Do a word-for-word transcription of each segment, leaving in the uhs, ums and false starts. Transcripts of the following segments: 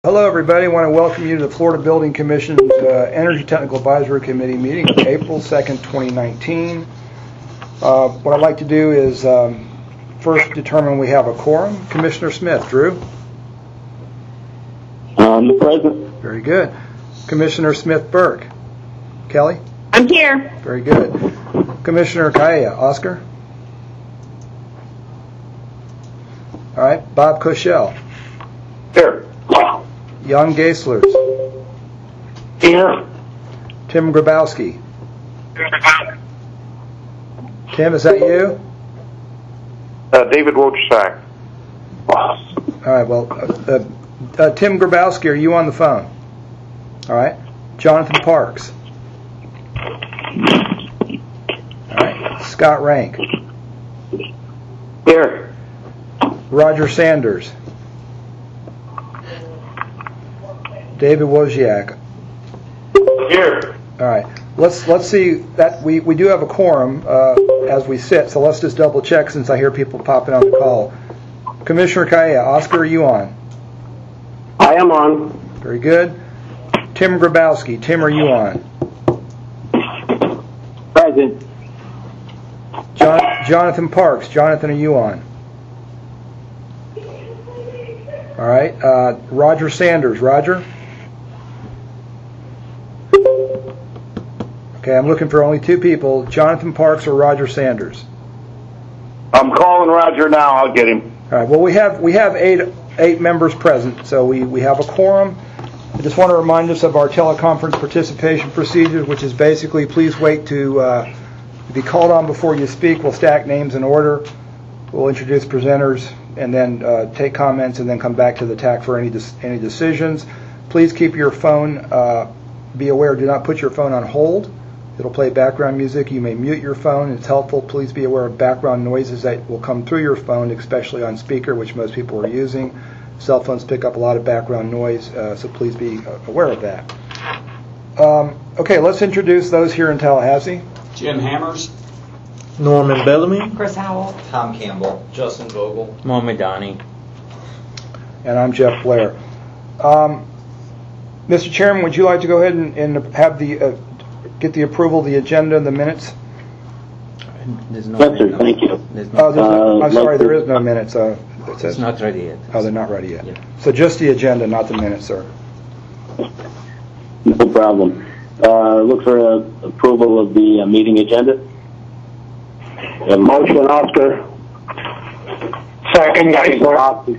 Hello everybody, I want to welcome you to the Florida Building Commission's uh, Energy Technical Advisory Committee meeting of April second, twenty nineteen. Uh, what I'd like to do is um, first determine we have a quorum. Commissioner Smith, Drew? I'm present. Very good. Commissioner Smith-Burke? Kelly? I'm here. Very good. Commissioner Kaia, Oscar? All right, Bob Koschel? Here. Jan Geislers? Here. Tim Grabowski? Tim, is that you? Uh, David Wojcik. All right, well, uh, uh, uh, Tim Grabowski, are you on the phone? All right. Jonathan Parks? All right. Scott Rank? Here. Roger Sanders? David Wojciak? Here. All right. Let's let's see that we, we do have a quorum uh, as we sit. So let's just double check since I hear people popping on the call. Commissioner Kaia, Oscar, are you on? I am on. Very good. Tim Grabowski, Tim, are you on? Present. John, Jonathan Parks, Jonathan, are you on? All right. Uh, Roger Sanders, Roger? Okay, I'm looking for only two people, Jonathan Parks or Roger Sanders. I'm calling Roger now. I'll get him. All right. Well, we have we have eight eight members present, so we, we have a quorum. I just want to remind us of our teleconference participation procedures, which is basically please wait to uh, be called on before you speak. We'll stack names in order. We'll introduce presenters and then uh, take comments and then come back to the T A C for any de- any decisions. Please keep your phone. Uh, be aware. Do not put your phone on hold. It'll play background music. You may mute your phone. It's helpful. Please be aware of background noises that will come through your phone, especially on speaker, which most people are using. Cell phones pick up a lot of background noise, uh, so please be aware of that. Um, okay, let's introduce those here in Tallahassee. Jim Hammers. Norman Bellamy. Chris Howell. Tom Campbell. Justin Vogel. Mohamed Dani. And I'm Jeff Blair. Um, Mister Chairman, would you like to go ahead and, and have the uh, get the approval of the agenda and the minutes? There's no Yes, sir. Thank you. There's Oh, no, there's no, Uh, I'm sorry, like- there is no minutes. Uh, it it's says, not ready yet. oh, they're not ready yet. Yeah. So just the agenda, not the minutes, sir. No problem. Uh, look for uh, approval of the uh, meeting agenda. A motion, Oscar. Second, Geisler.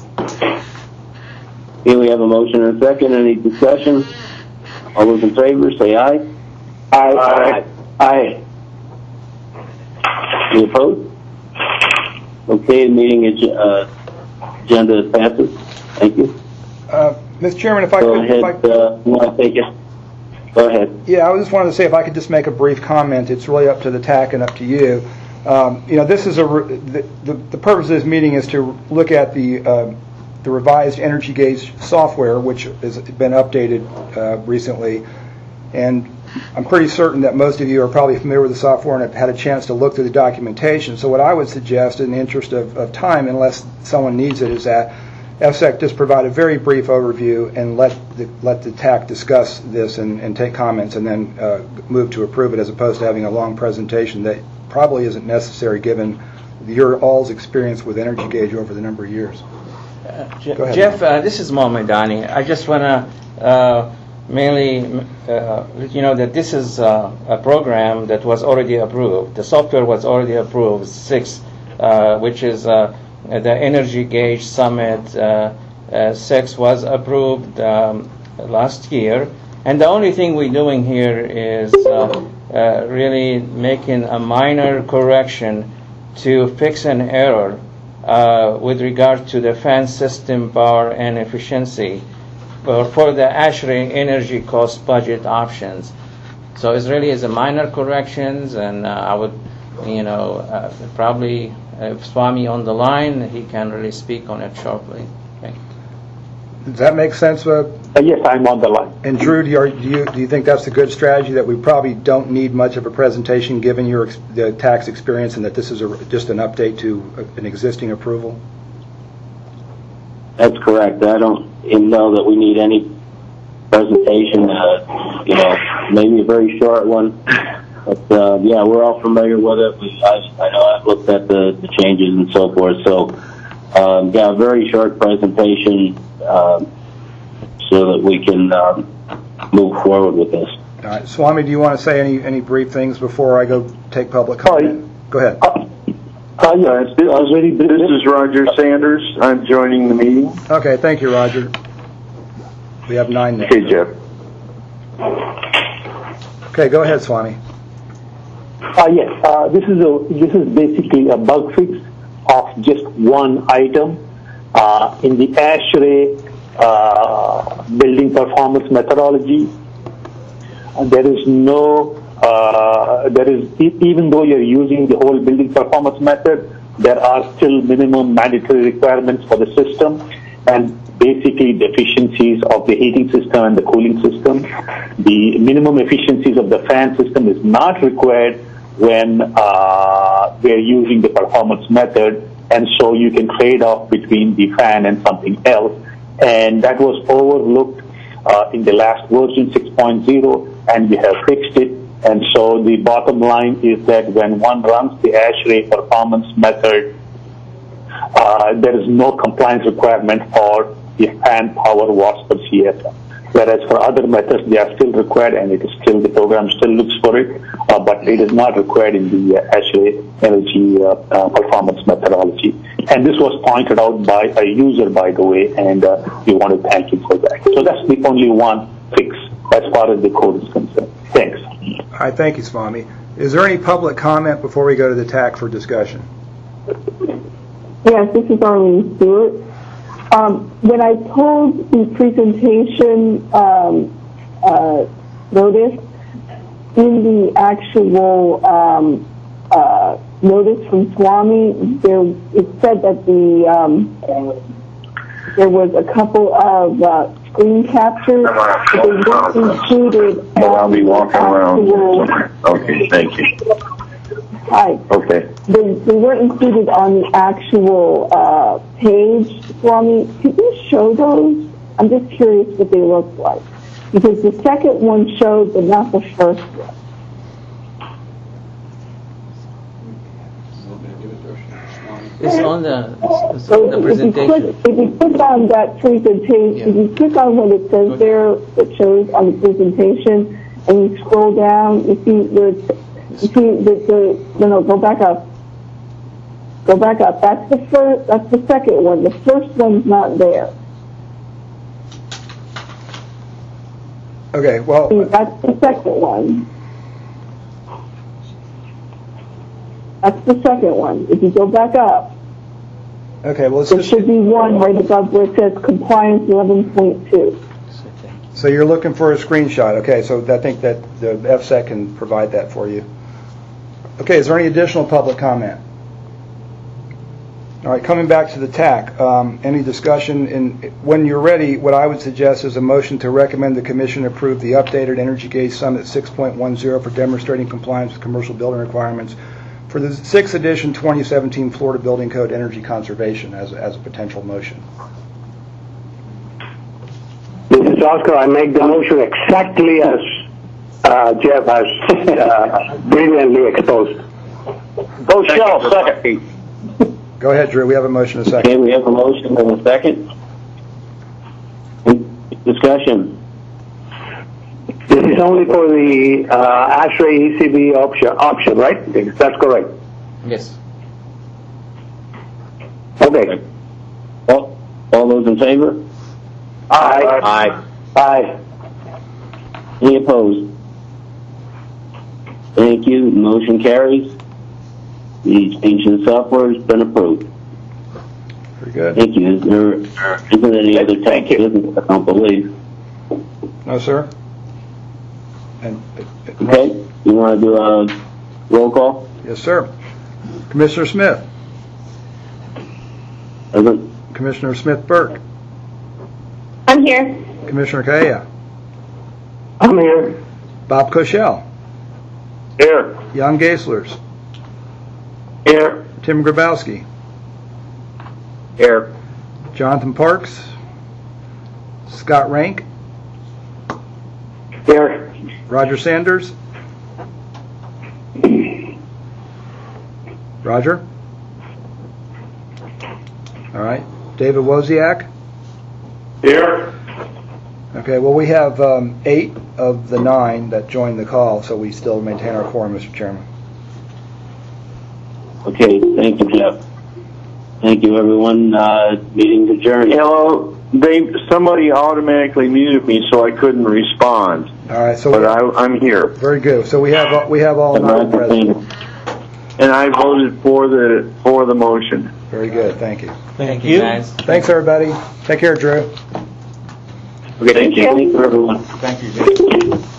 Here we have a motion and a second. Any discussion? All those in favor, say aye. Aye. Aye. Any opposed? Okay, the meeting ag- uh, agenda passes. Thank you. Uh, Mister Chairman, if I Go could, ahead. if I, Uh, you want to take it? Go ahead. yeah, I just wanted to say if I could just make a brief comment. It's really up to the T A C and up to you. Um, you know, this is a re- the, the the purpose of this meeting is to look at the uh, the revised Energy Gauge software, which has been updated uh, recently, and I'm pretty certain that most of you are probably familiar with the software and have had a chance to look through the documentation. So what I would suggest, in the interest of, of time, unless someone needs it, is that F S E C just provide a very brief overview and let the, let the T A C discuss this and, and take comments and then uh, move to approve it, as opposed to having a long presentation that probably isn't necessary given your all's experience with Energy Gauge over the number of years. Uh, Je- Go ahead, Jeff, uh, this is Mohamed Dani. I just want to uh, mainly uh, let you know that this is uh, a program that was already approved. The software was already approved, six, uh, which is uh, the Energy Gauge Summit uh, uh, six was approved um, last year. And the only thing we're doing here is uh, uh, really making a minor correction to fix an error uh, with regard to the fan system power and efficiency for, for the ASHRAE energy cost budget options. So it really is a minor corrections, and uh, I would, you know, uh, probably if Swami on the line, he can really speak on it shortly. Okay. Does that make sense? Uh, Uh, yes, I'm on the line. and Drew, do you, do you do you think that's a good strategy, that we probably don't need much of a presentation given your ex- the tax experience, and that this is a, just an update to a, an existing approval? That's correct. I don't even know that we need any presentation, uh, you know, maybe a very short one. But, uh, yeah, we're all familiar with it. We, I, I know I've looked at the, the changes and so forth. So, um, yeah, a very short presentation um, so that we can um, move forward with this. All right, Swami, do you want to say any, any brief things before I go take public comment? Go ahead. Uh, uh, yes, this, this is Roger Sanders. I'm joining the meeting. Okay, thank you, Roger. We have nine minutes. Okay, Jeff. Okay, go ahead, Swami. Uh, yes, uh, this is a this is basically a bug fix of just one item uh, in the ASHRAE uh, building performance methodology. Uh, there is no uh, there is even though you're using the whole building performance method, there are still minimum mandatory requirements for the system, and basically the efficiencies of the heating system and the cooling system. The minimum efficiencies of the fan system is not required when uh, we're using the performance method, and so you can trade off between the fan and something else. And that was overlooked uh, in the last version six point oh, and we have fixed it. And so the bottom line is that when one runs the ASHRAE performance method, uh, there is no compliance requirement for the fan power watts per C F M. Whereas for other methods, they are still required, and it is still, the program still looks for it, uh, but it is not required in the uh, ASHRAE energy uh, uh, performance methodology. And this was pointed out by a user, by the way, and uh, we want to thank you for that. So that's the only one fix as far as the code is concerned. Thanks. All right, thank you, Swami. Is there any public comment before we go to the T A C for discussion? Yes, this is Arlene Stewart. Um, when I pulled the presentation um, uh, notice, in the actual um, uh, notice from Swami, there it said that the um, there was a couple of uh, screen captures, but they weren't included. Well, I'll be walking around actual, Okay, thank you. Hi. Okay. They, they weren't included on the actual uh, page, Swami. Could you show those? I'm just curious what they look like. Because the second one showed, but not the first one. It's on the, it's So on the if you, presentation. click, if you click on that presentation, Yeah. if you click on what it says there, that shows on the presentation, and you scroll down, you see the, you see the, the no, no, go back up. Go back up. That's the first, that's the second one. The first one's not there. Okay, well, See, that's the second one. That's the second one. If you go back up, okay, well, let's there just, should be one right above where it says compliance eleven point two. so you're looking for a screenshot. Okay, so I think that the F S E C can provide that for you. Okay, is there any additional public comment? All right, coming back to the T A C, um, any discussion? In, when you're ready, what I would suggest is a motion to recommend the Commission approve the updated Energy Gauge Summit six point ten for demonstrating compliance with commercial building requirements for the sixth edition twenty seventeen Florida Building Code Energy Conservation as, as a potential motion. This is Oscar. I make the motion exactly as uh, Jeff has uh, brilliantly exposed. Go Shell, second. Go ahead, Drew. We have a motion and a Okay, second. we have a motion and a second. Discussion. This is only for the uh, ASHRAE E C B option, option, right? That's correct. Yes. Okay. All, all those in favor? Aye. Aye. Aye. Any opposed? Thank you. Motion carries. The change in software has been approved. Very good. Thank you. Is there isn't any other tech business, I don't believe. No, sir? And, Okay. You want to do a roll call? yes, sir. Commissioner Smith. Present. Commissioner Smith-Burke. I'm here. Commissioner Kaya. I'm here. Bob Koschel. Here. Jan Geislers. Here. Tim Grabowski. Here. Jonathan Parks. Scott Rank. Here. Roger Sanders. Roger? All right. David Wozniak? Here. Okay, well, we have um, eight of the nine that joined the call, so we still maintain our quorum, Mister Chairman. Okay, thank you, Jeff. Thank you, everyone. Uh, meeting's adjourned. Hello. They somebody automatically muted me, so I couldn't respond. All right, so But we, I, I'm here, very good. So we have we have all nine present. and I voted for the for the motion. Very good. Thank you. Thank you, guys. Thanks, everybody. Take care, Drew. Okay, thank you. Thank you, everyone. Thank you, Jay.